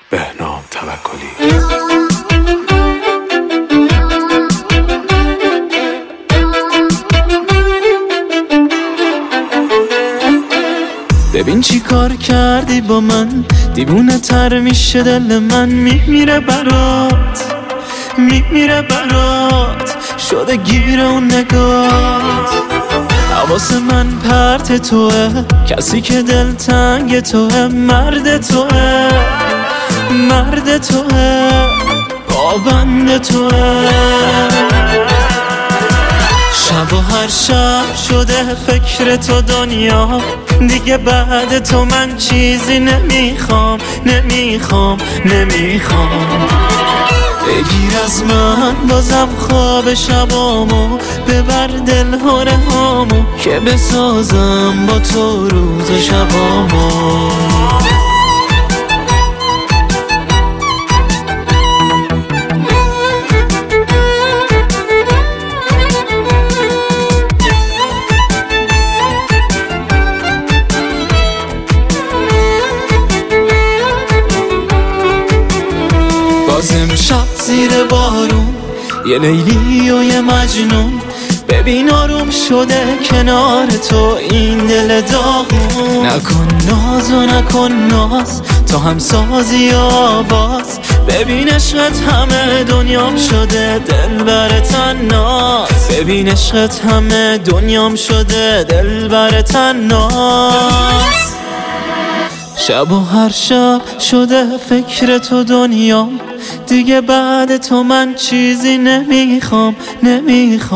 بهنام توکلی. ببین چی کار کردی با من، دیوونه تر میشه دل من، میمیره برات شده گیر اون نگات. حواس من پرت توه، کسی که دل تنگ توه، مرد توه پابند توه. شب و هر شب شده فکر تو دنیا، دیگه بعد تو من چیزی نمیخوام. بگیر از من بازم خواب شبامو، ببر دل هامو که بسازم با تو روز و شبامو. باز امشب زیر بارون یه لیلی و یه مجنون، ببین آروم شده کنار تو این دل داغون. نکن ناز و نکن ناز، تو هم سازی آواز، ببین عشقت همه دنیام شده دلبر تناز. ببین عشقت همه دنیام شده دلبر تناز. شب و هر شب شده فکر تو دنیام، دیگه بعد تو من چیزی نمیخوام.